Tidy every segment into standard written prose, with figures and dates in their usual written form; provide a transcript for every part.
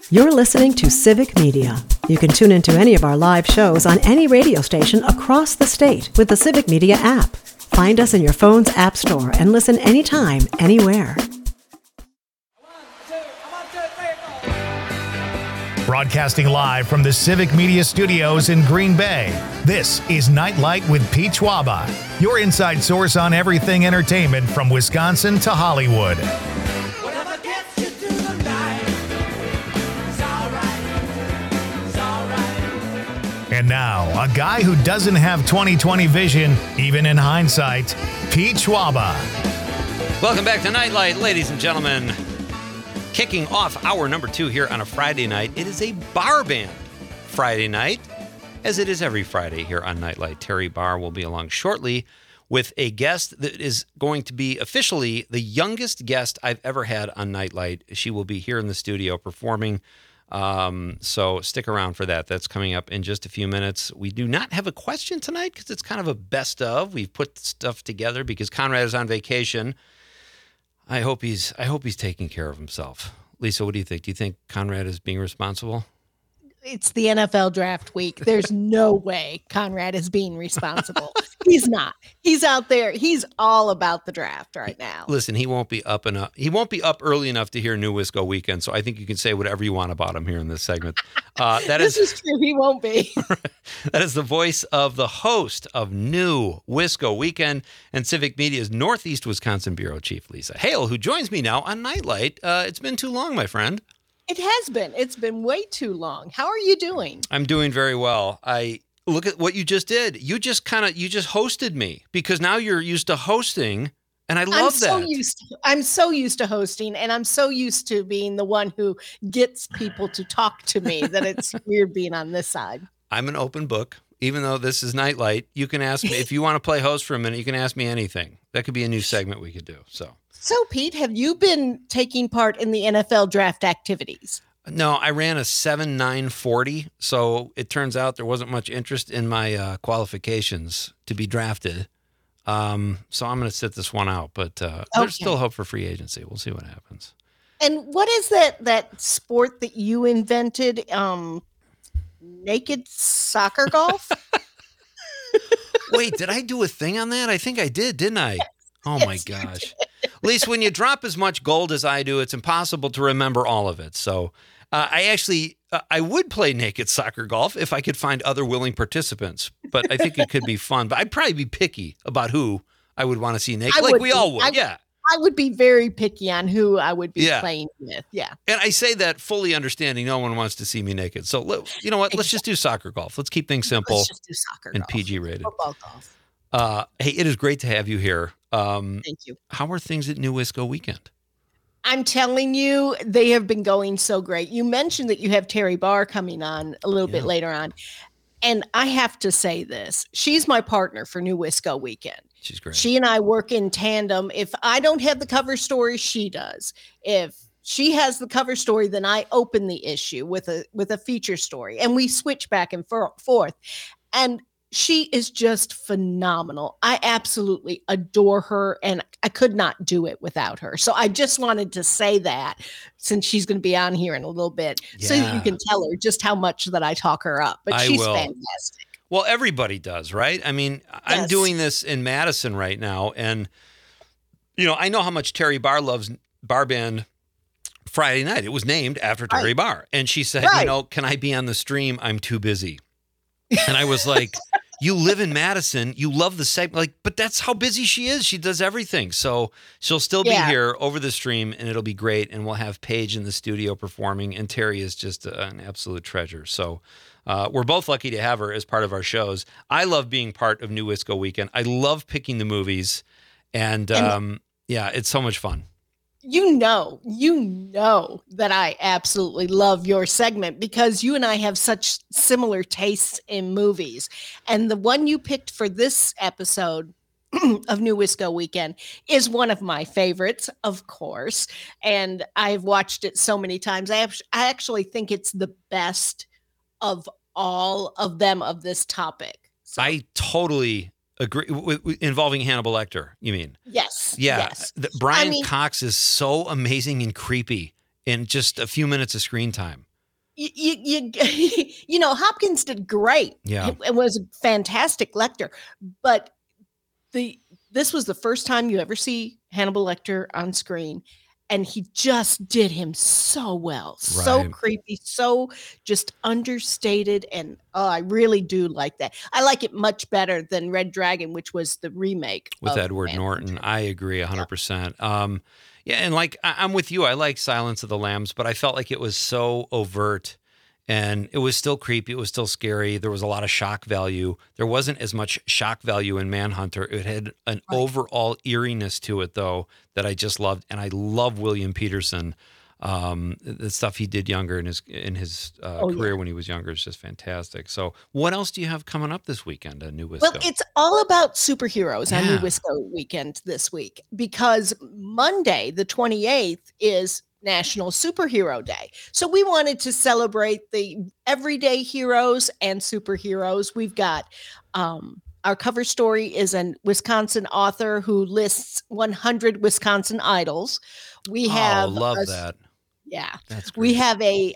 You're listening to Civic Media. You can tune into any of our live shows on any radio station across the state with the Civic Media app. Find us in your phone's app store and listen anytime, anywhere. Broadcasting live from the Civic Media Studios in Green Bay, this is Nightlight with Pete Schwaba, your inside source on everything entertainment from Wisconsin to Hollywood. And now, a guy who doesn't have 20/20 vision, even in hindsight, Pete Schwaba. Welcome back to Nightlight, ladies and gentlemen. Kicking off hour number 2 here on a Friday night. It is a bar band Friday night, as it is every Friday here on Nightlight. Terry Barr will be along shortly with a guest that is going to be officially the youngest guest I've ever had on Nightlight. She will be here in the studio performing. So stick around for that. That's coming up in just a few minutes. We do not have a question tonight because it's kind of a best of. We've put stuff together because Conrad is on vacation. I hope he's taking care of himself. Lisa, what do you think? Do you think Conrad is being responsible? It's the NFL draft week. There's no way Conrad is being responsible. He's not. He's out there. He's all about the draft right now. Listen, he won't be up early enough to hear New Wisco Weekend. So I think you can say whatever you want about him here in this segment. This is true. He won't be. That is the voice of the host of New Wisco Weekend and Civic Media's Northeast Wisconsin Bureau Chief, Lisa Hale, who joins me now on Nightlight. It's been too long, my friend. It has been. It's been way too long. How are you doing? I'm doing very well. I look at what you just did. You just hosted me because now you're used to hosting, and I love that. I'm so used to hosting, and I'm so used to being the one who gets people to talk to me that it's weird being on this side. I'm an open book. Even though this is Nightlight, you can ask me if you want to play host for a minute. You can ask me anything. That could be a new segment we could do. So, Pete, have you been taking part in the NFL draft activities? No, I ran a 7.940, so it turns out there wasn't much interest in my qualifications to be drafted. So I'm going to sit this one out, but there's still hope for free agency. We'll see what happens. And what is that sport that you invented? Naked soccer golf? Wait, did I do a thing on that? I think I did, didn't I? Oh, my gosh. At least when you drop as much gold as I do, it's impossible to remember all of it. So I would play naked soccer golf if I could find other willing participants. But I think it could be fun. But I'd probably be picky about who I would want to see naked. We all would, yeah. I would be very picky on who I would be playing with. Yeah. And I say that fully understanding no one wants to see me naked. So, you know what? Let's just do soccer golf. Let's keep things simple. Let's just do soccer and golf. PG rated. Football golf. Hey, it is great to have you here. Thank you. How are things at New Wisco Weekend? I'm telling you, they have been going so great. You mentioned that you have Terry Barr coming on a little bit later on. And I have to say this. She's my partner for New Wisco Weekend. She's great. She and I work in tandem. If I don't have the cover story, she does. If she has the cover story, then I open the issue with a feature story. And we switch back and forth. And she is just phenomenal. I absolutely adore her, and I could not do it without her. So I just wanted to say that since she's going to be on here in a little bit, so you can tell her just how much that I talk her up. But she's fantastic. Well, everybody does, right? I mean, I'm doing this in Madison right now, and I know how much Terry Barr loves Bar Band Friday Night. It was named after Terry Barr, and she said, "Can I be on the stream? I'm too busy." And I was like, you live in Madison, you love the segment, but that's how busy she is. She does everything. So she'll still be here over the stream, and it'll be great. And we'll have Paige in the studio performing, and Terry is just an absolute treasure. So we're both lucky to have her as part of our shows. I love being part of New Wisco Weekend. I love picking the movies, and it's so much fun. You know that I absolutely love your segment because you and I have such similar tastes in movies. And the one you picked for this episode of New Wisco Weekend is one of my favorites, of course. And I've watched it so many times. I actually think it's the best of all of them of this topic. So. I totally agree. Involving Hannibal Lecter, you mean? Yes. Yeah. Yes. Brian Cox is so amazing and creepy in just a few minutes of screen time. Hopkins did great. Yeah. It was a fantastic Lecter, but this was the first time you ever see Hannibal Lecter on screen, and he just did him so well. Right. So creepy, so just understated, and I really do like that. I like it much better than Red Dragon, which was the remake with Edward Norton. I agree 100%. Yeah, and like I'm with you. I like Silence of the Lambs, but I felt like it was so overt. And it was still creepy. It was still scary. There was a lot of shock value. There wasn't as much shock value in Manhunter. It had an overall eeriness to it, though, that I just loved. And I love William Peterson. The stuff he did younger in his career when he was younger is just fantastic. So what else do you have coming up this weekend at New Wisco? Well, it's all about superheroes on New Wisco weekend this week, because Monday, the 28th, is National Superhero Day. So we wanted to celebrate the everyday heroes and superheroes. We've got our cover story is a Wisconsin author who lists 100 Wisconsin idols. We have love that. Yeah. That's great. We have a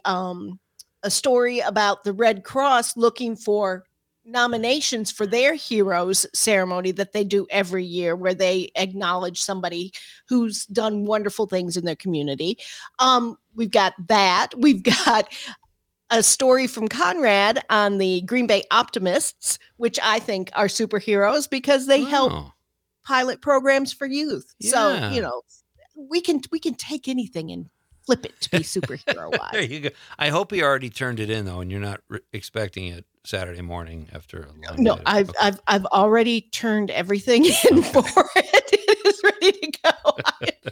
story about the Red Cross looking for nominations for their heroes ceremony that they do every year, where they acknowledge somebody who's done wonderful things in their community. We've got that. We've got a story from Conrad on the Green Bay Optimists, which I think are superheroes because they help pilot programs for youth. Yeah. So, we can take anything and flip it to be superhero wise. There you go. I hope he already turned it in though, and you're not expecting it Saturday morning after a long No, day. I've already turned everything in for it. It is ready to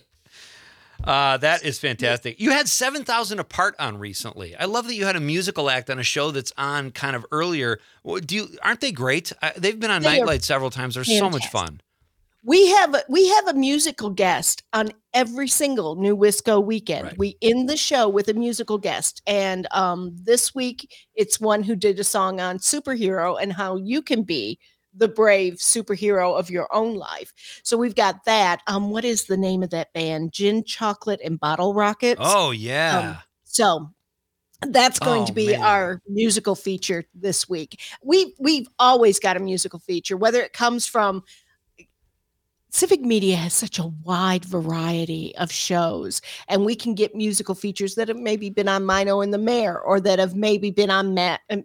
go. That is fantastic. You had 7,000 Apart on recently. I love that you had a musical act on a show that's on kind of earlier. Aren't they great? They've been on Nightlight several times. They're so much fun. We have a musical guest on every single New Wisco weekend. Right. We end the show with a musical guest. And this week, it's one who did a song on superhero and how you can be the brave superhero of your own life. So we've got that. What is the name of that band? Gin, Chocolate, and Bottle Rockets. Oh, yeah. So that's going to be our musical feature this week. We've always got a musical feature, whether it comes from Civic Media has such a wide variety of shows, and we can get musical features that have maybe been on Mino and the Mayor, or that have maybe been on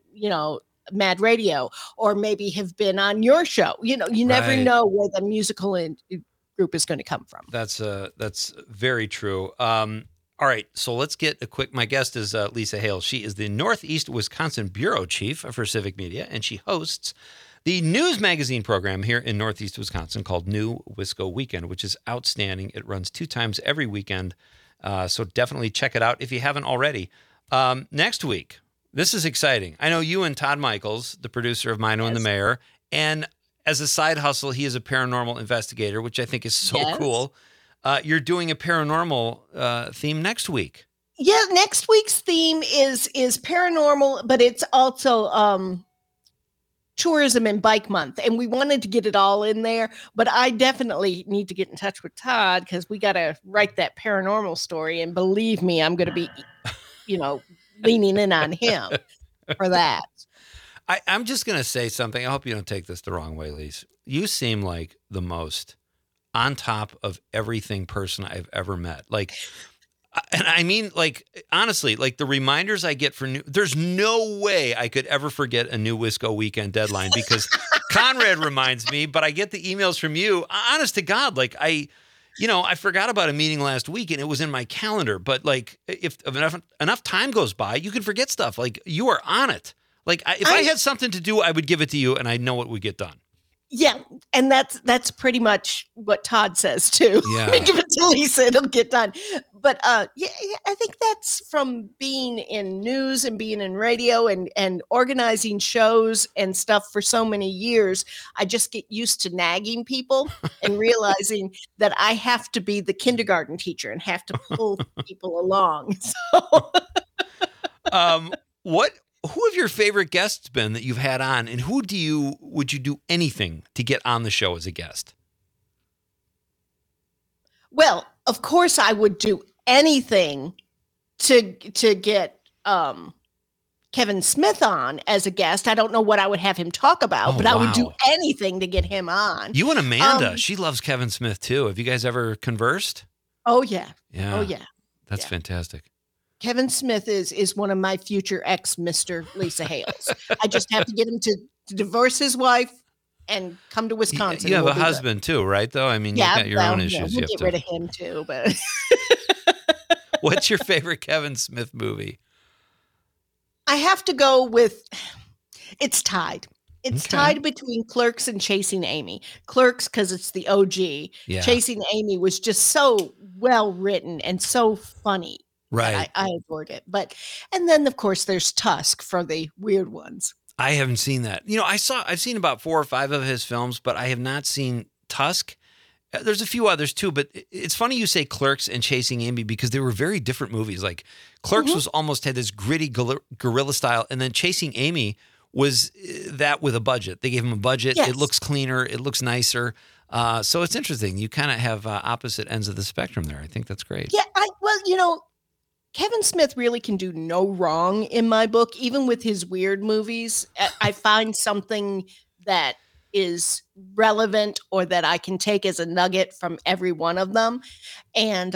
Mad Radio, or maybe have been on your show. You never know where the musical group is going to come from. That's very true. All right, so let's get my guest is Lisa Hale. She is the Northeast Wisconsin Bureau Chief for Civic Media, and she hosts the news magazine program here in Northeast Wisconsin called New Wisco Weekend, which is outstanding. It runs 2 times every weekend, so definitely check it out if you haven't already. Next week, this is exciting. I know you and Todd Michaels, the producer of Mino and the Mayor, and as a side hustle, he is a paranormal investigator, which I think is so cool. You're doing a paranormal theme next week. Yeah, next week's theme is paranormal, but it's also tourism and bike month, and we wanted to get it all in there, but I definitely need to get in touch with Todd because we got to write that paranormal story, and believe me, I'm going to be leaning in on him for that. I'm just going to say something. I hope you don't take this the wrong way, Lise. You seem like the most on top of everything person I've ever met. And I mean, honestly, the reminders I get for there's no way I could ever forget a New Wisco weekend deadline because Conrad reminds me, but I get the emails from you. Honest to God, I forgot about a meeting last week and it was in my calendar, but if enough time goes by, you can forget stuff. You are on it. If I had something to do, I would give it to you and I know what would get done. Yeah, and that's pretty much what Todd says too. Yeah. Give it to Lisa, it'll get done. But I think that's from being in news and being in radio and organizing shows and stuff for so many years. I just get used to nagging people and realizing that I have to be the kindergarten teacher and have to pull people along. So, who have your favorite guests been that you've had on, and would you do anything to get on the show as a guest? Well, of course I would do anything to get Kevin Smith on as a guest. I don't know what I would have him talk about, but I would do anything to get him on. You and Amanda, she loves Kevin Smith too. Have you guys ever conversed? Oh, yeah. Yeah. Oh, yeah. That's fantastic. Kevin Smith is one of my future ex-Mr. Lisa Hales. I just have to get him to divorce his wife and come to Wisconsin. You have a husband too, right? Though, I mean, you've got your own issues. We'll get rid of him too. But what's your favorite Kevin Smith movie? I have to go with. It's tied. It's tied between Clerks and Chasing Amy. Clerks because it's the OG. Yeah. Chasing Amy was just so well written and so funny. Right. I adored it. And then of course there's Tusk for the weird ones. I haven't seen that. You know, I've seen about 4 or 5 of his films, but I have not seen Tusk. There's a few others too, but it's funny you say Clerks and Chasing Amy because they were very different movies. Like Clerks was almost had this gritty guerrilla style, and then Chasing Amy was that with a budget. They gave him a budget. Yes. It looks cleaner. It looks nicer. So it's interesting. You kind of have opposite ends of the spectrum there. I think that's great. Yeah. Kevin Smith really can do no wrong in my book, even with his weird movies. I find something that is relevant or that I can take as a nugget from every one of them. And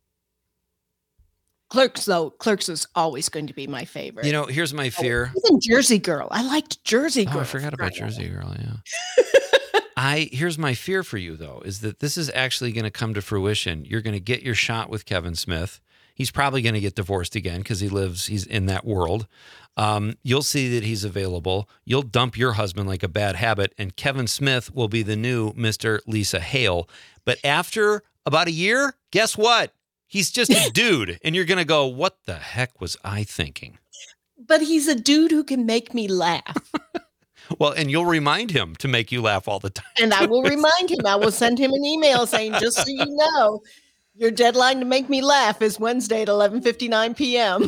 Clerks is always going to be my favorite. You know, here's my fear. Even Jersey Girl. I liked Jersey Girl. Oh, I forgot about Jersey Girl, yeah. Here's my fear for you, though, is that this is actually going to come to fruition. You're going to get your shot with Kevin Smith. He's probably going to get divorced again because he's in that world. You'll see that he's available. You'll dump your husband like a bad habit, and Kevin Smith will be the new Mr. Lisa Hale. But after about a year, guess what? He's just a dude, and you're going to go, what the heck was I thinking? But he's a dude who can make me laugh. Well, and you'll remind him to make you laugh all the time. And I will remind him. I will send him an email saying, just so you know, your deadline to make me laugh is Wednesday at 11:59 p.m.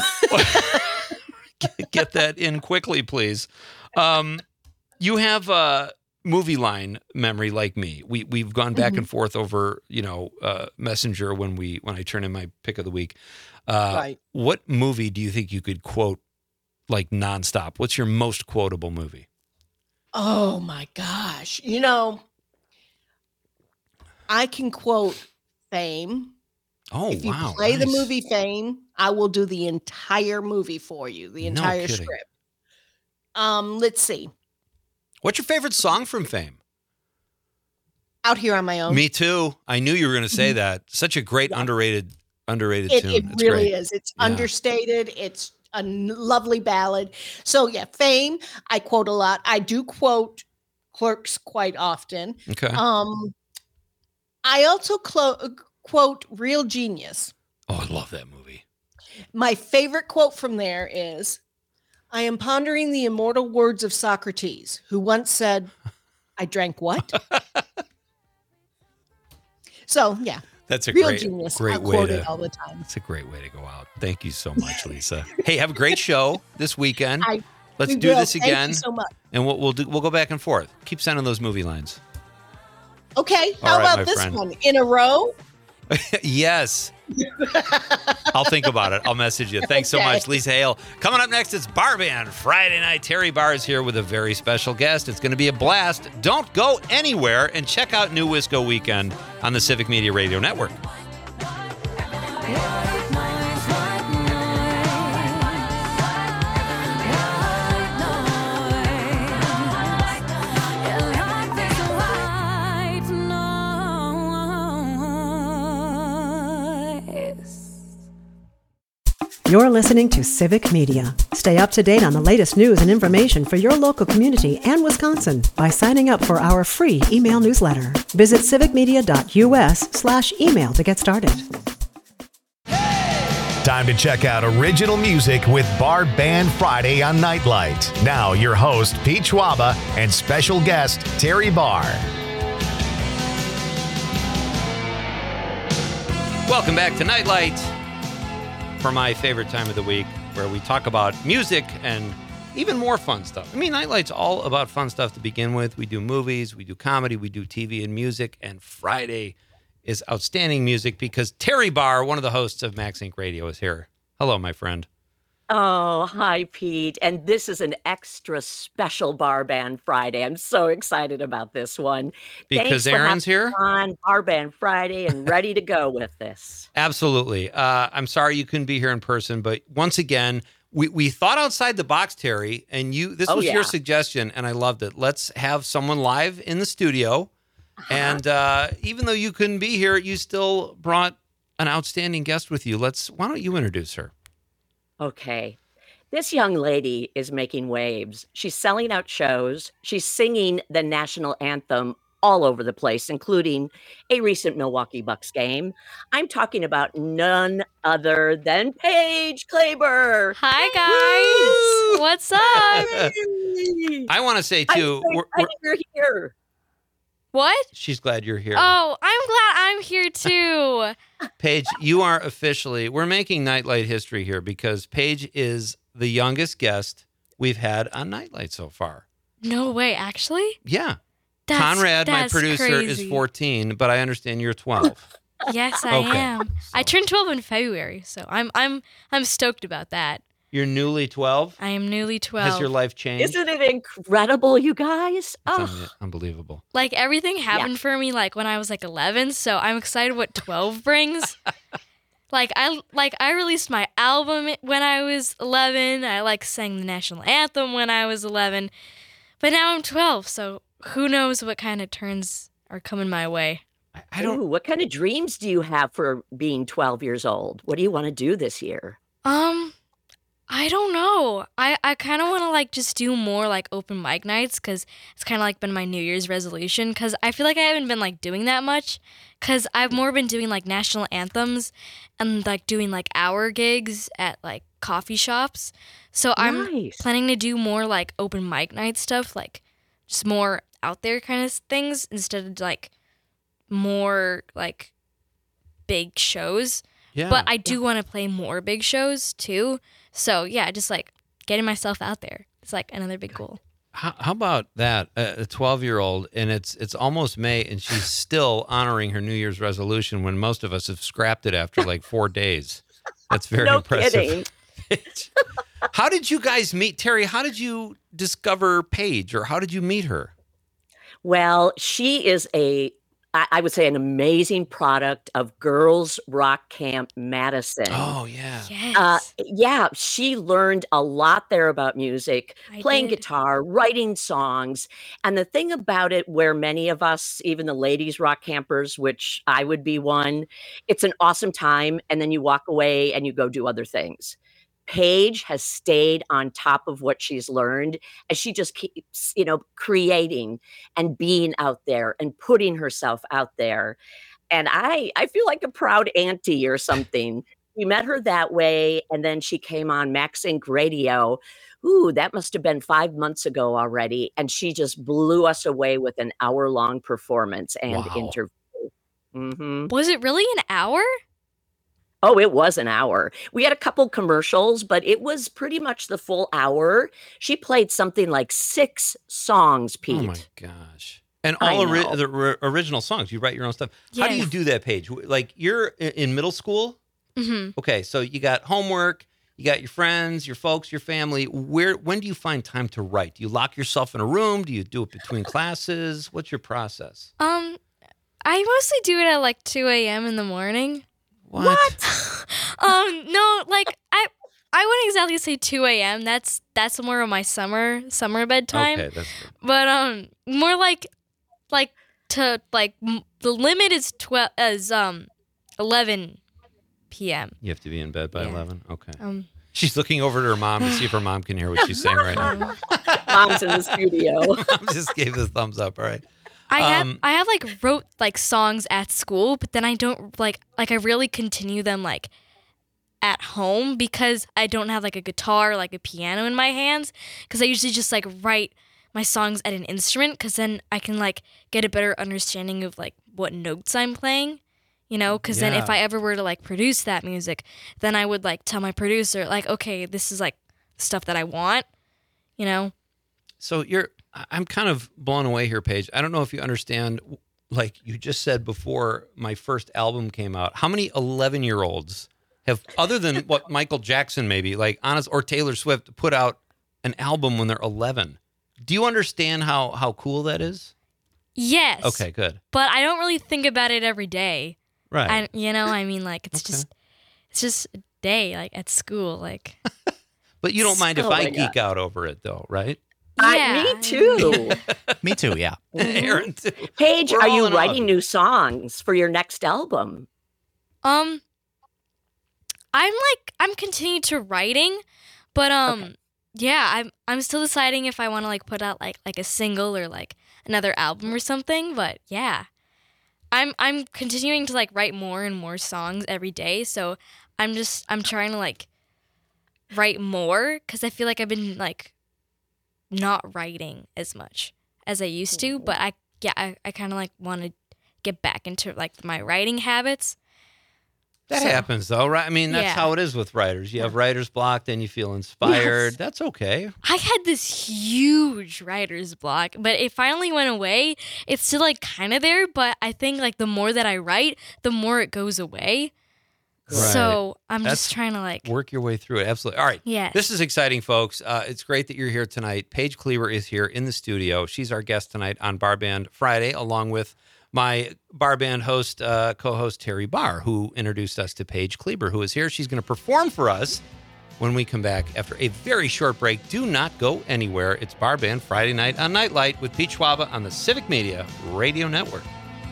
Get that in quickly, please. You have a movie line memory like me. We've gone back and forth over, Messenger when I turn in my pick of the week. Right. What movie do you think you could quote like nonstop? What's your most quotable movie? Oh my gosh. I can quote Fame. Oh, if you wow. play the Nice. movie Fame, I will do the entire movie for you, the No entire kidding. script. Let's see. What's your favorite song from Fame? Out Here on My Own. Me too. I knew you were going to say that. Such a great underrated tune. It It's really great. is. It's Yeah. understated. It's a lovely ballad. So yeah, Fame, I quote a lot. I do quote Clerks quite often. Okay. I also quote Real Genius. Oh, I love that movie. My favorite quote from there is, I am pondering the immortal words of Socrates, who once said, I drank what? So yeah. That's a Real great Genius. I way quote it to. all the time. It's a great way to go out. Thank you so much, Lisa. Hey, have a great show this weekend. Let's do this again. Thank you so much. And we'll go back and forth. Keep sending those movie lines. Okay. All How right, my about this friend. one? In a row? Yes. I'll think about it. I'll message you. Thanks so Okay. much, Lisa Hale. Coming up next, it's Bar Band Friday night. Terry Barr is here with a very special guest. It's going to be a blast. Don't go anywhere and check out New Wisco Weekend on the Civic Media Radio Network. You're listening to Civic Media. Stay up to date on the latest news and information for your local community and Wisconsin by signing up for our free email newsletter. Visit civicmedia.us/email to get started. Time to check out original music with Bar Band Friday on Nightlight. Now, your host, Pete Schwaba, and special guest, Terry Barr. Welcome back to Nightlight for my favorite time of the week, where we talk about music and even more fun stuff. I mean, Nightlight's all about fun stuff to begin with. We do movies, we do comedy, we do TV and music, and Friday is outstanding music because Terry Barr, one of the hosts of Max Inc. Radio, is here. Hello, my friend. Oh, hi, Pete. And this is an extra special Bar Band Friday. I'm so excited about this one. Because Thanks for Aaron's having here? me on Bar Band Friday and ready to go with this. Absolutely. I'm sorry you couldn't be here in person, but once again, we thought outside the box, Terry, and this was your suggestion, and I loved it. Let's have someone live in the studio. And even though you couldn't be here, you still brought an outstanding guest with you. Why don't you introduce her? Okay. This young lady is making waves. She's selling out shows. She's singing the national anthem all over the place, including a recent Milwaukee Bucks game. I'm talking about none other than Paige Claber. Hi, guys. Woo! What's up? I want to say, too, I'm so glad you're here. What? She's glad you're here. Oh, I'm glad I'm here too. Paige, you are we're making Nightlight history here because Paige is the youngest guest we've had on Nightlight so far. No way, actually? Yeah. Conrad, my producer, crazy. is 14, but I understand you're 12. Yes, I Okay. am. I turned 12 in February, so I'm stoked about that. You're newly 12? I am newly 12. Has your life changed? Isn't it incredible, you guys? It's unbelievable. Like everything happened for me like when I was like 11, so I'm excited what 12 brings. I released my album when I was 11. I sang the national anthem when I was 11. But now I'm 12, so who knows what kind of turns are coming my way. I don't. Ooh, what kind of dreams do you have for being 12 years old? What do you want to do this year? I don't know. I kind of want to just do more open mic nights because it's kind of been my New Year's resolution because I feel like I haven't been doing that much because I've more been doing national anthems and doing hour gigs at coffee shops. So I'm Nice. planning to do more open mic night stuff, just more out there kind of things instead of more big shows. Yeah. But I do want to play more big shows too. So yeah, just getting myself out there. It's another big goal. How about that? A 12-year-old, and it's almost May, and she's still honoring her New Year's resolution when most of us have scrapped it after 4 days. That's very No impressive. kidding. How did you guys meet? Terry, how did you discover Paige, or how did you meet her? Well, she is I would say an amazing product of Girls Rock Camp Madison. Oh, yeah. Yes. Yeah, she learned a lot there about music, I playing did. guitar, writing songs. And the thing about it, where many of us, even the ladies rock campers, which I would be one, it's an awesome time. And then you walk away and you go do other things. Paige has stayed on top of what she's learned as she just keeps, creating and being out there and putting herself out there. And I feel like a proud auntie or something. We met her that way, and then she came on Max Inc. Radio. Ooh, that must have been 5 months ago already. And she just blew us away with an hour-long performance and Wow. interview. Mm-hmm. Was it really an hour? Oh, it was an hour. We had a couple commercials, but it was pretty much the full hour. She played something like 6 songs, Pete. Oh, my gosh. And I all know. the original songs. You write your own stuff. How do you Yes. do that, Paige? You're in middle school? Mm-hmm. Okay, so you got homework, you got your friends, your folks, your family. When do you find time to write? Do you lock yourself in a room? Do you do it between classes? What's your process? I mostly do it at 2 a.m. in the morning. What? No, I wouldn't exactly say 2 a.m. That's more of my summer bedtime. Okay, that's good. But more the limit is 11 p.m. You have to be in bed by Yeah. 11? Okay. Um, She's looking over to her mom to see if her mom can hear what she's saying right now. Mom's in the studio. Mom just gave the thumbs up, all right. I have wrote songs at school, but then I don't I rarely continue them at home because I don't have a guitar or a piano in my hands because I usually just write my songs at an instrument because then I can get a better understanding of what notes I'm playing, because then if Yeah. I ever were to produce that music, then I would tell my producer okay, this is stuff that I want, So I'm kind of blown away here, Paige. I don't know if you understand, you just said before my first album came out, how many 11-year-olds have, other than what Michael Jackson maybe, like honest, or Taylor Swift, put out an album when they're 11. Do you understand how cool that is? Yes. Okay, good. But I don't really think about it every day. Right. I mean, like it's just a day, like at school, like. But you don't mind if I geek out over it, though, right? Yeah. Me too. Me too, yeah. Aaron, too. Paige, We're are all you in writing awe. new songs for your next album? I'm continuing to writing, but yeah, I'm still deciding if I want to like put out like a single or like another album or something. But yeah, I'm continuing to like write more and more songs every day. So I'm trying to like write more because I feel like I've been like not writing as much as I used to. But I kind of like want to get back into like my writing habits. That happens, though, right? I mean, that's how it is with writers. You have writer's block, then you feel inspired. Yes. That's okay. I had this huge writer's block, but it finally went away. It's still like kind of there, but I think like the more that I write, the more it goes away. Right. So I'm just trying to like work your way through it. Absolutely. All right. Yes. This is exciting, folks. It's great that you're here tonight. Paige Kleber is here in the studio. She's our guest tonight on Bar Band Friday, along with my Bar Band host, co-host Terry Barr, who introduced us to Paige Kleber, who is here. She's going to perform for us when we come back after a very short break. Do not go anywhere. It's Bar Band Friday night on Nightlight with Pete Schwaba on the Civic Media Radio Network.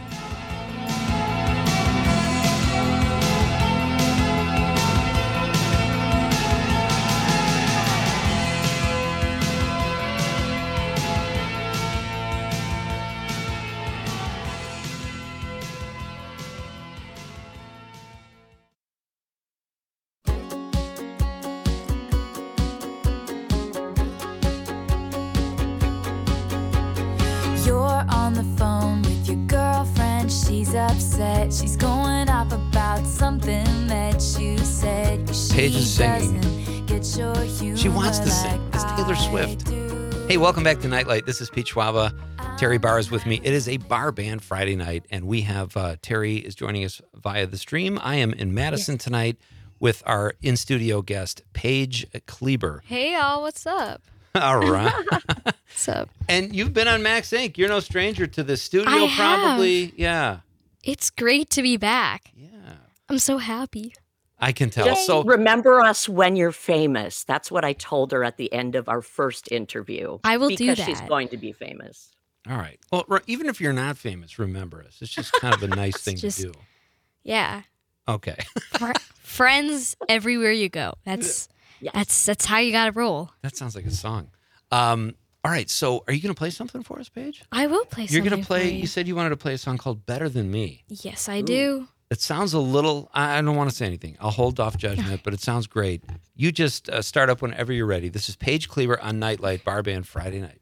Upset. She's going off about something that you said. Paige is singing. She wants to sing. It's Taylor Swift. Hey, welcome back to Nightlight. This is Pete Schwaba. Terry Barr is with me. It is a Bar Band Friday night, and we have Terry is joining us via the stream. I am in Madison tonight with our in-studio guest, Paige Kleber. Hey, y'all. What's up? All right. What's up? And you've been on Max Inc. You're no stranger to the studio, I have. probably. Yeah. It's great to be back. Yeah. I'm so happy. I can tell. Just So remember us when you're famous. That's what I told her at the end of our first interview. I will do because that. she's going to be famous. all right. Well, even if you're not famous, remember us. It's just kind of a nice thing to do. Yeah. Okay. Friends everywhere you go. That's how you gotta roll. That sounds like a song. All right. So are you going to play something for us, Paige? I will play something. You're going to play, for you said you wanted to play a song called Better Than Me. Yes, I do. It sounds a little, I don't want to say anything. I'll hold off judgment, but it sounds great. You just start up whenever you're ready. This is Paige Kleber on Nightlight, Bar Band Friday night.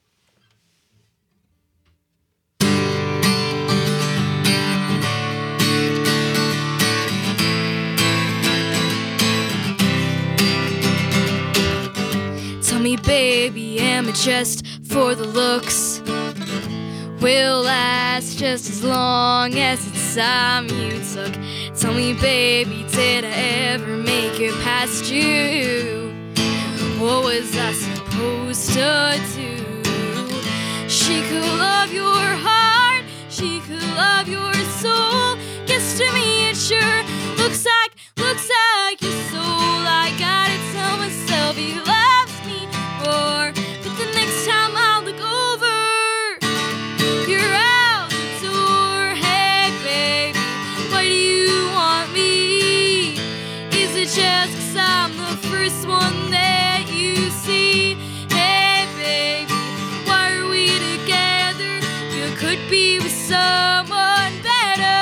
Tell me, baby, am I just for the looks? Will last just as long as the time you took. Tell me, baby, did I ever make it past you? What was I supposed to do? She could love your heart, she could love your soul. Guess to me it sure looks like your soul. I gotta tell myself he loves me more, but the next time I'll look over, you're out the door. Hey baby, why do you want me? Is it just 'cause I'm the first one that you see? Hey baby, why are we together? You could be with someone better.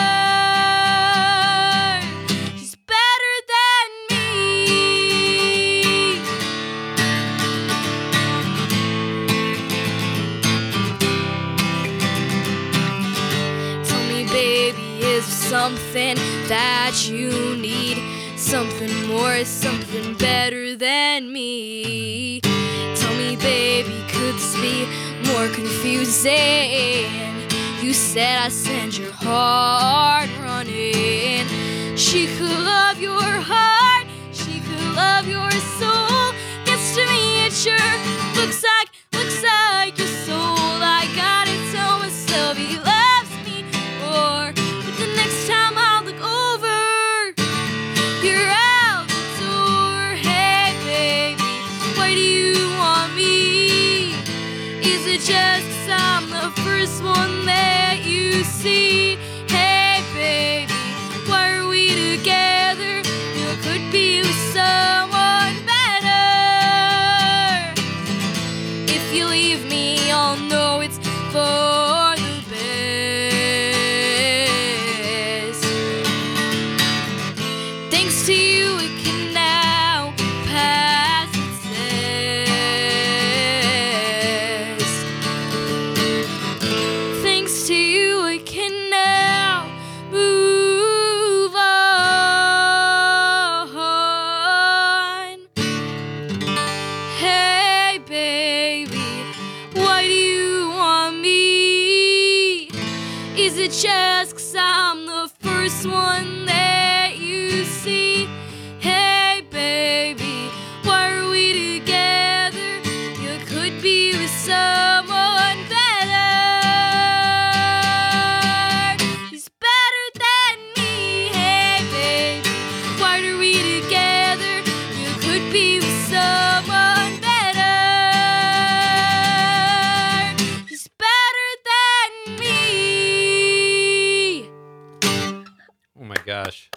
She's better than me. Tell me, baby, is there something that you need? Something more, something better than me. Tell me, baby, could this be more confusing? You said I sent your heart running. She She could love your heart, she could love your soul. Guess to me it sure looks like your soul. I gotta tell myself he loves me more. But the next time I look over, you're out the door. Hey baby, why do you want me? Is it just 'cause I'm the first one that you see? Hey baby, why are we together? You could be with someone better. If you leave me, I'll know it's for the best. Thanks to you, it can now pass its test. Thanks to you, I can now move on. Hey, baby, why do you want me? Is it just 'cause I'm the first one that you see? Hey, baby, why are we together? You could be with someone better. He's better than me. Hey, baby, why are we together? You could be with someone better. He's better than me. Oh my gosh.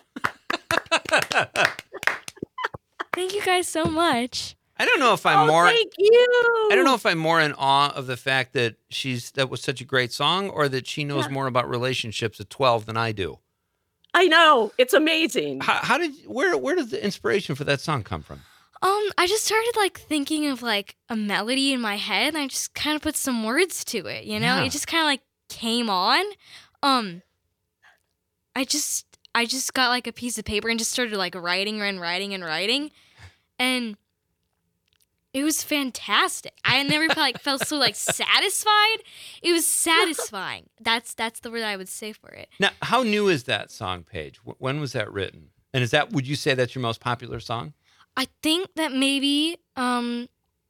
Thank you guys so much. I don't know if I'm more. Thank you. I don't know if I'm more in awe of the fact that that was such a great song, or that she knows more about relationships at 12 than I do. I know. It's amazing. Where does the inspiration for that song come from? I just started like thinking of like a melody in my head, and I just kind of put some words to it. You know, Yeah. it just kind of like came on. I just got like a piece of paper and just started like writing, and it was fantastic. I never felt so like satisfied. It was satisfying. That's the word I would say for it. Now, how new is that song, Paige? When was that written? And would you say that's your most popular song? I think that maybe I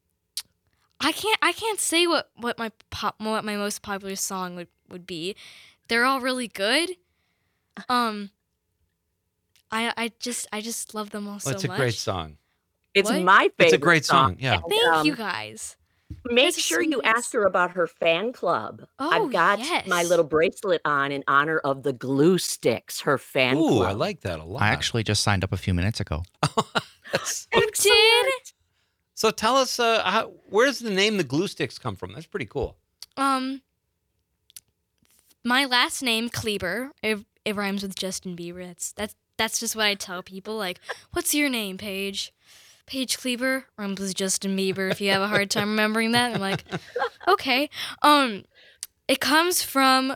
can't say what my most popular song would be. They're all really good. I just love them all so much. It's a great song. It's What? my favorite. It's a great song, yeah. And, Thank you guys. Make This is sure so you nice. ask her about her fan club. Oh, I've got yes. my little bracelet on in honor of the Glue Sticks, her fan Ooh, club. I like that a lot. I actually just signed up a few minutes ago. You did? So tell us, where does the name the Glue Sticks come from? That's pretty cool. My last name Kleber. It rhymes with Justin Bieber. That's just what I tell people. Like, what's your name, Paige? Paige Kleber rhymes with Justin Bieber. If you have a hard time remembering that, I'm like, okay. It comes from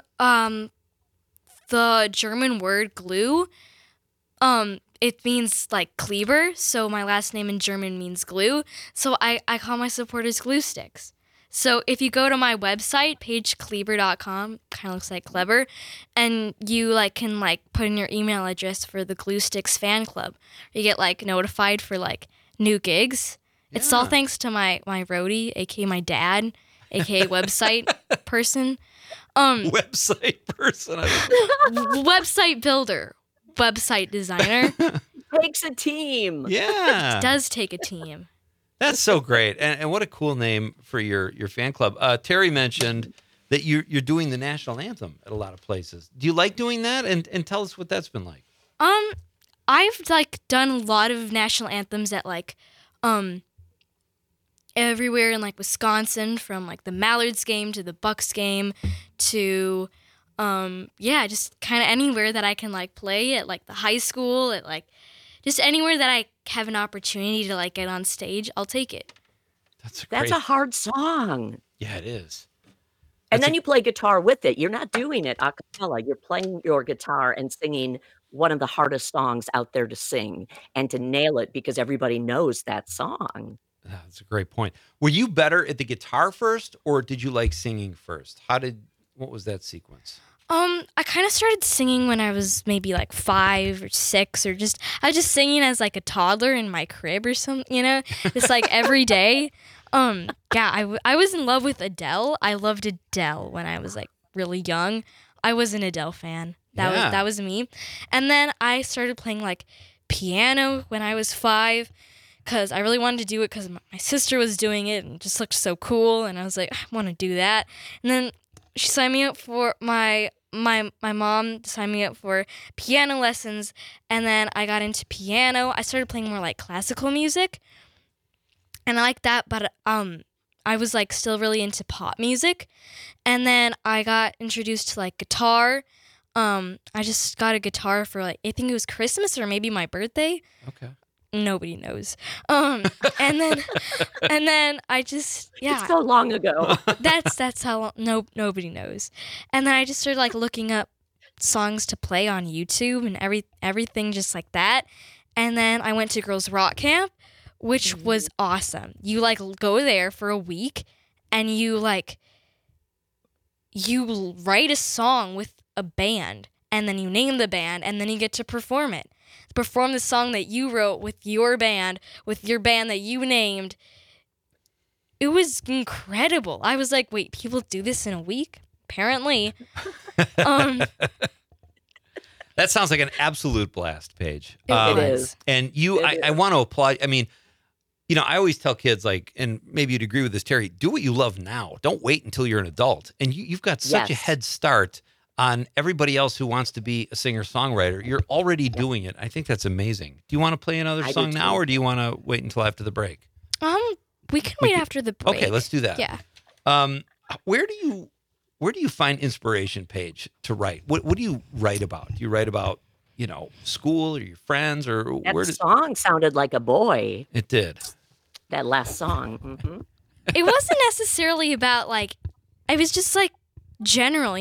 the German word glue. It means like Kleber, so my last name in German means glue. So I call my supporters Glue Sticks. So if you go to my website, pagekleber.com, kind of looks like clever, and you like can like put in your email address for the Glue Sticks fan club. You get like notified for like new gigs. It's all thanks to my roadie, aka my dad, aka website person. Website person. Website builder, website designer. Takes a team. Yeah. It does take a team. That's so great. And what a cool name for your fan club. Terry mentioned that you're doing the national anthem at a lot of places. Do you like doing that? And tell us what that's been like. I've like done a lot of national anthems at like everywhere in like Wisconsin, from like the Mallards game to the Bucks game to just kind of anywhere that I can like play at like the high school, at like just anywhere that I have an opportunity to like get on stage, I'll take it. That's a hard song. Yeah, it is. And then you play guitar with it. You're not doing it a cappella. You're playing your guitar and singing one of the hardest songs out there to sing and to nail it because everybody knows that song. That's a great point. Were you better at the guitar first, or did you like singing first? What was that sequence? I kind of started singing when I was maybe like 5 or 6, or I was just singing as like a toddler in my crib or something, just like every day. I was in love with Adele. I loved Adele when I was like really young. I was an Adele fan. That was me. And then I started playing like piano when I was 5 because I really wanted to do it because my sister was doing it and it just looked so cool. And I was like, I want to do that. And then she signed me up for my mom signed me up for piano lessons. And then I got into piano. I started playing more like classical music. And I like that, but I was like still really into pop music. And then I got introduced to like guitar. I just got a guitar for like, I think it was Christmas or maybe my birthday. Okay. Nobody knows. And then I just, It's so long ago. that's how long, nobody knows. And then I just started like looking up songs to play on YouTube and everything just like that. And then I went to Girls Rock Camp, which was awesome. You like go there for a week and you write a song with a band and then you name the band and then you get to perform it. Perform the song that you wrote with your band that you named. It was incredible. I was like, wait, people do this in a week? Apparently. That sounds like an absolute blast, Paige. It is. And I want to applaud. I mean, I always tell kids, like, and maybe you'd agree with this, Terry, do what you love now. Don't wait until you're an adult. And you've got such a head start on everybody else who wants to be a singer-songwriter. You're already doing it. I think that's amazing. Do you want to play another song now, or do you want to wait until after the break? We can wait after the break. Okay, let's do that. Yeah. Where do you find inspiration, Paige, to write? What do you write about? Do you write about, school or your friends, or That song sounded like a boy. It did. That last song. Mm-hmm. It wasn't necessarily about like, it was just like general,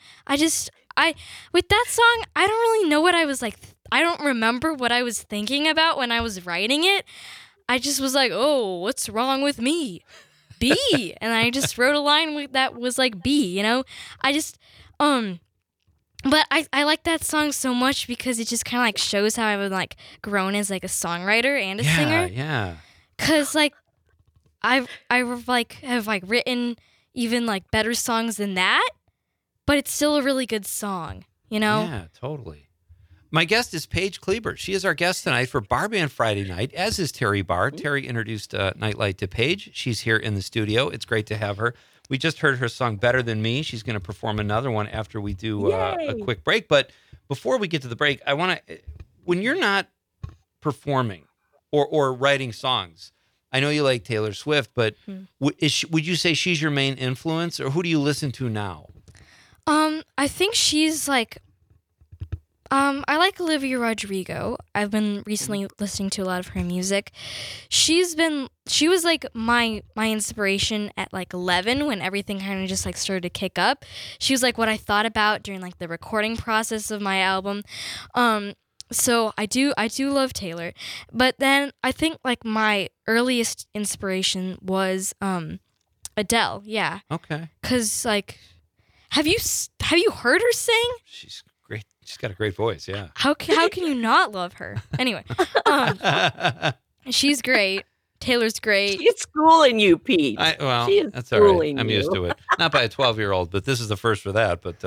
with that song, I don't really know what I was like. I don't remember what I was thinking about when I was writing it. I just was like, oh, what's wrong with me? B. And I just wrote a line that was like B, I just, but I like that song so much because it just kind of like shows how I've like grown as like a songwriter and a singer. Yeah. Cause like I have written even like better songs than that, but it's still a really good song, Yeah, totally. My guest is Paige Kleber. She is our guest tonight for Bar Band Friday night, as is Terry Barr. Terry introduced Nightlight to Paige. She's here in the studio. It's great to have her. We just heard her song Better Than Me. She's going to perform another one after we do a quick break. But before we get to the break, I want to, when you're not performing or writing songs, I know you like Taylor Swift, but would you say she's your main influence, or who do you listen to now? I think she's like, I like Olivia Rodrigo. I've been recently listening to a lot of her music. She was like my inspiration at like 11 when everything kind of just like started to kick up. She was like what I thought about during like the recording process of my album. So I do love Taylor. But then I think like my earliest inspiration was Adele. Yeah. Okay. 'Cause like have you heard her sing? She's great. She's got a great voice, yeah. How can you not love her? Anyway, she's great. Taylor's great. She's schooling you, Pete. That's all schooling right. I'm you. used to it. Not by a 12-year-old, but this is the first for that. But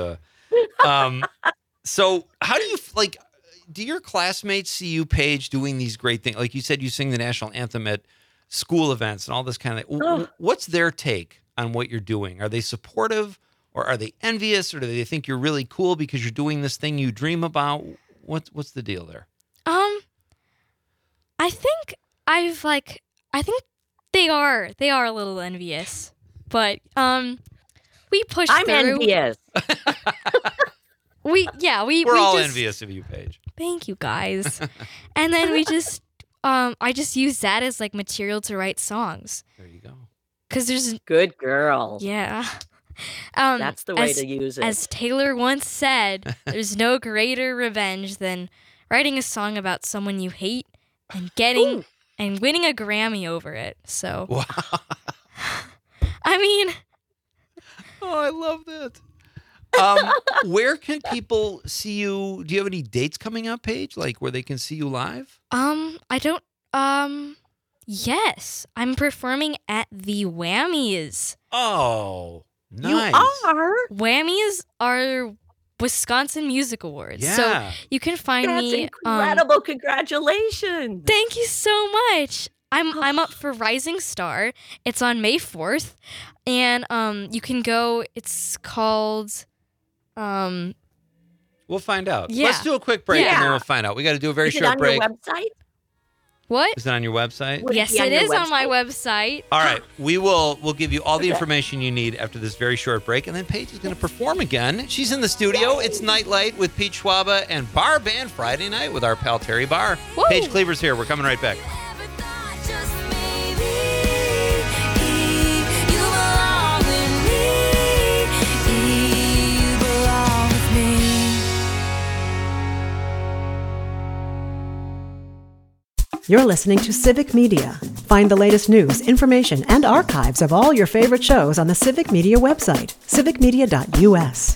so how do you like? Do your classmates see you, Paige, doing these great things? Like you said, you sing the national anthem at school events and all this kind of thing. What's their take on what you're doing? Are they supportive? Or are they envious, or do they think you're really cool because you're doing this thing you dream about? What's the deal there? I think they are a little envious, but we push I'm through. envious. We're all just, envious of you, Paige. Thank you guys. And then we just I just use that as like material to write songs. There you go. 'Cause there's Good girl. yeah. That's the way to use it. As Taylor once said, there's no greater revenge than writing a song about someone you hate and and winning a Grammy over it. So, wow. I mean, I love that. Where can people see you? Do you have any dates coming up, Paige? Like where they can see you live? I don't. Yes, I'm performing at the Whammies. Oh, nice. You are? Whammies are Wisconsin Music Awards. Yeah. So you can find That's me. incredible. Congratulations. Thank you so much. I'm up for Rising Star. It's on May 4th, and you can go. It's called. We'll find out. Yeah. Let's do a quick break and then we'll find out. We got to do a very Is it short on break. your website? What? Is it on your website? Would Yes, be on it your is on my website? website. All right, we'll give you all the information you need after this very short break, and then Paige is going to perform again. She's in the studio. It's Nightlight with Pete Schwaba and Bar Band Friday night with our pal Terry Barr. Woo. Paige Cleaver's here. We're coming right back. Never thought, just maybe you belong with me. You belong with me. You're listening to Civic Media. Find the latest news, information, and archives of all your favorite shows on the Civic Media website, civicmedia.us.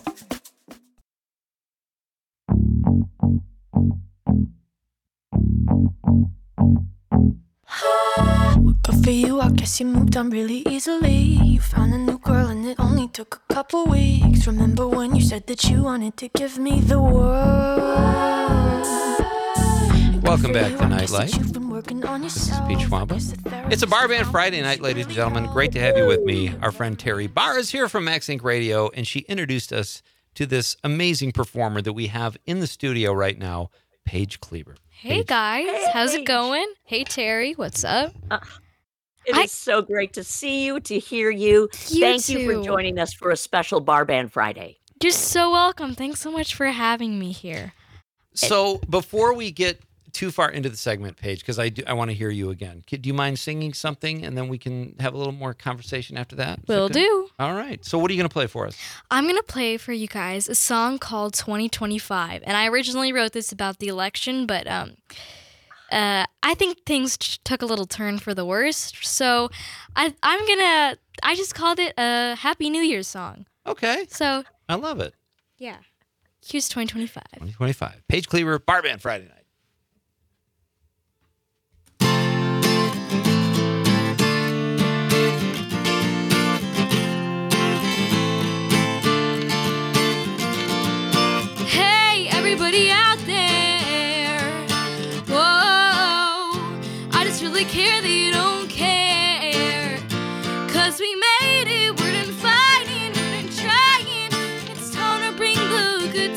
Good for you, I guess you moved on really easily. You found a new girl and it only took a couple weeks. Remember when you said that you wanted to give me the world? Welcome back to Nightlight. This is Pete Schwaba. It's a Bar Band Friday night, ladies and gentlemen. Great to have you with me. Our friend Terry Barr is here from Max Inc. Radio, and she introduced us to this amazing performer that we have in the studio right now, Paige Cleaver. Hey guys, how's it going? Hey Terry, what's up? It is so great to see you, to hear you. Thank you for too. joining us for a special Bar Band Friday. You're so welcome. Thanks so much for having me here. So before we get too far into the segment, Paige, because I want to hear you again. Do you mind singing something, and then we can have a little more conversation after that? Is that Will good? do. All right. So what are you going to play for us? I'm going to play for you guys a song called 2025. And I originally wrote this about the election, but I think things took a little turn for the worse. So I just called it a Happy New Year's song. Okay. So I love it. yeah, here's 2025. 2025. Paige Cleaver, Bar Band Friday night. Hey, everybody out there. Whoa, I just really care that you don't care. 'Cause we made it, we're done fighting, we're done trying. It's time to bring the good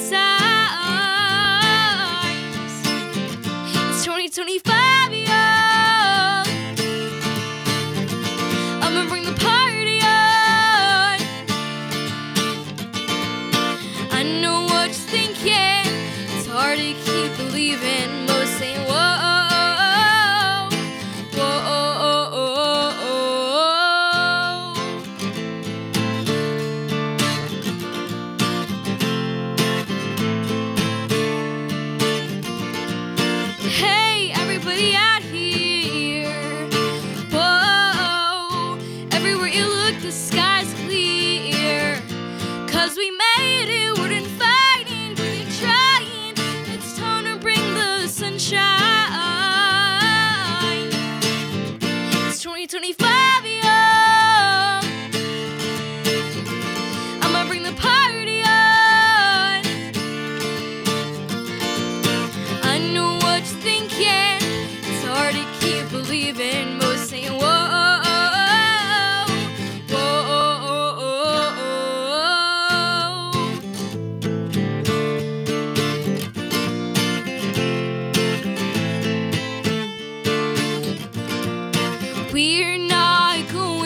times. It's 2025, yo. I'm gonna bring the party on. I know what you're thinking. It's hard to keep believing. Most say, whoa, hey, everybody out here. Whoa, everywhere you look, the sky's clear. 'Cause we made it, we're done fighting, we're done trying. It's time to bring the sunshine. It's 2025, yo. I'ma bring the party on. I know what you're thinking. It's hard to keep believing. Most saying, whoa, we're not going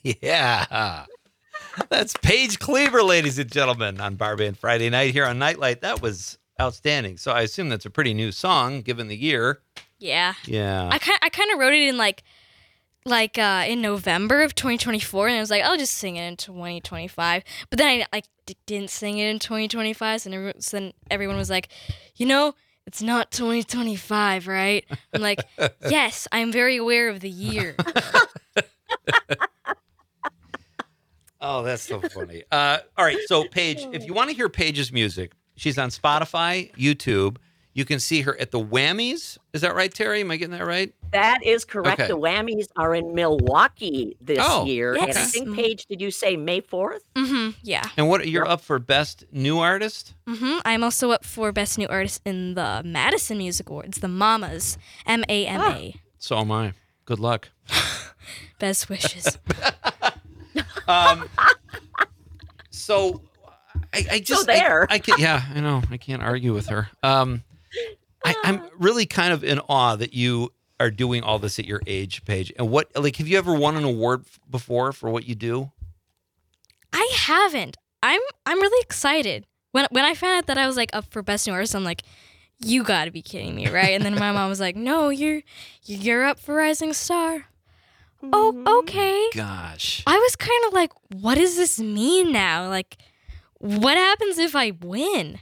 Yeah. That's Paige Cleaver, ladies and gentlemen, on Bar Band Friday night here on Nightlight. That was outstanding. So I assume that's a pretty new song, given the year. Yeah. Yeah. I kind of wrote it in like in November of 2024, and I was like, I'll just sing it in 2025. But then I didn't sing it in 2025, so then everyone was like, it's not 2025, right? I'm like, yes, I'm very aware of the year. Oh, that's so funny. All right, so Paige, if you want to hear Paige's music, she's on Spotify, YouTube. You can see her at the Whammies. Is that right, Terry? Am I getting that right? That is correct. Okay. The Whammies are in Milwaukee this year. Yes. And I think, Paige, did you say May 4th? Mm-hmm, yeah. And you're up for Best New Artist? Mm-hmm. I'm also up for Best New Artist in the Madison Music Awards, the Mamas, MAMA. So am I. Good luck. Best wishes. So I just there. I know. I can't argue with her. I'm really kind of in awe that you are doing all this at your age, Paige. And have you ever won an award before for what you do? I haven't. I'm really excited. When I found out that I was like up for Best New Artist, I'm like, you gotta be kidding me, right? And then my mom was like, no, you're up for Rising Star. Oh, okay. Gosh. I was kind of like, what does this mean now? Like, what happens if I win?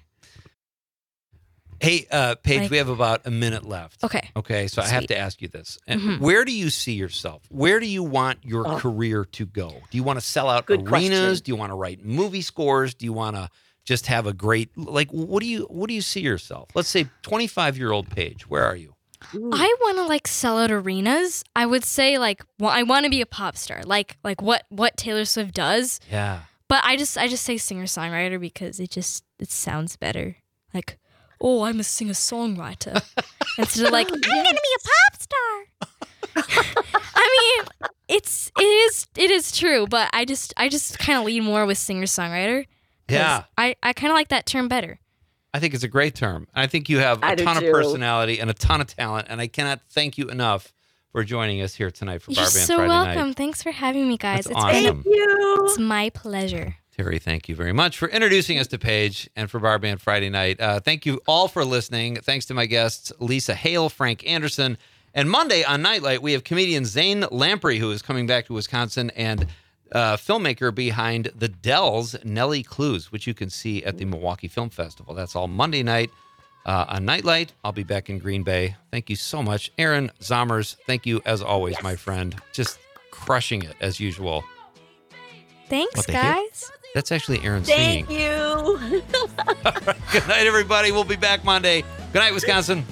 Hey, Paige, we have about a minute left. Okay. Okay, so Sweet. I have to ask you this. Mm-hmm. Where do you see yourself? Where do you want your career to go? Do you want to sell out arenas? Question. Do you want to write movie scores? Do you want to just have a great, what do you see yourself? Let's say 25-year-old Paige, where are you? I want to sell out arenas. I would say I want to be a pop star, like what Taylor Swift does. Yeah. But I just say singer-songwriter because it sounds better. Like, oh, I'm a singer-songwriter instead of I'm gonna be a pop star. I mean, it is true, but I just kind of lean more with singer-songwriter. Yeah. I kind of like that term better. I think it's a great term. I think you have a ton of personality and a ton of talent, and I cannot thank you enough for joining us here tonight for Bar You're Band so Friday welcome. night. Thanks for having me, guys. That's It's awesome. Thank you. It's my pleasure. Terry, thank you very much for introducing us to Paige and for Bar Band Friday night. Thank you all for listening. Thanks to my guests, Lisa Hale, Frank Anderson. And Monday on Nightlight, we have comedian Zane Lamprey, who is coming back to Wisconsin, and filmmaker behind The Dells, Nellie Clues, which you can see at the Milwaukee Film Festival. That's all Monday night on Nightlight. I'll be back in Green Bay. Thank you so much. Aaron Zommers, thank you as always, my friend. Just crushing it as usual. Thanks, guys. That's actually Aaron singing. Thank you. Good night, everybody. We'll be back Monday. Good night, Wisconsin.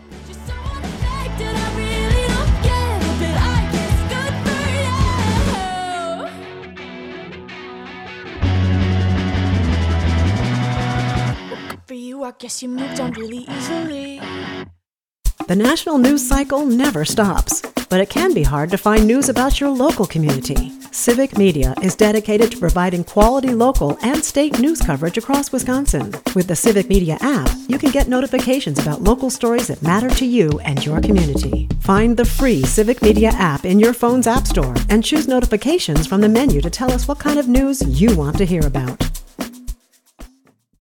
For you, I guess you moved on really easily. The national news cycle never stops, but it can be hard to find news about your local community. Civic Media is dedicated to providing quality local and state news coverage across Wisconsin. With the Civic Media app, you can get notifications about local stories that matter to you and your community. Find the free Civic Media app in your phone's app store and choose notifications from the menu to tell us what kind of news you want to hear about.